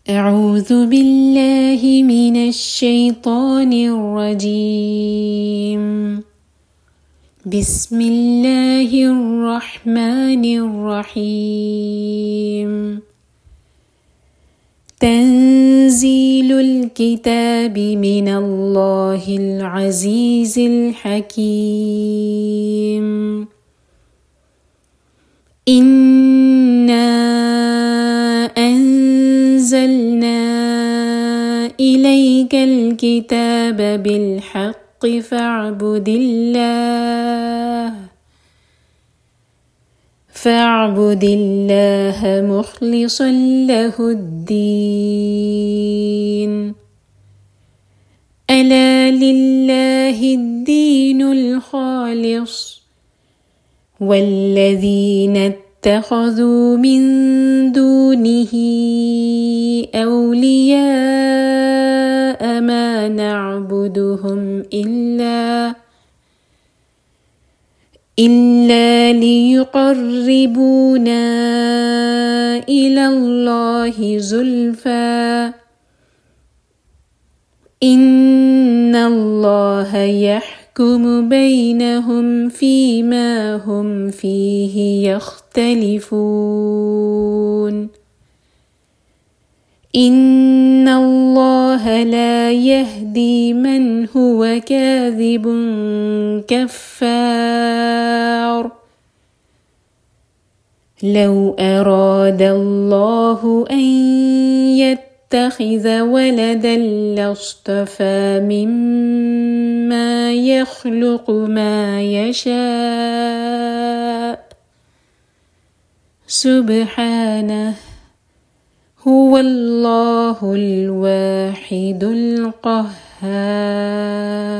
أعوذ بالله من الشيطان الرجيم. بسم الله الرحمن الرحيم. تنزيل الكتاب من الله العزيز الحكيم. إنا أنزلنا إليك الكتاب بالحق فاعبد الله مخلصا له الدين. ألا لله الدين الخالص والذين اتخذوا من دونه أولياء ما نعبدهم إلا ليقربونا إلى الله زلفى إن الله يحكم بينهم فيما هم فيه يختلفون. إن الله لا يهدي من هو كاذب كفار. لو أراد الله أن يتخذ ولدا لاصطفى مما يخلق ما يشاء سبحانه هو الله الواحد القهار.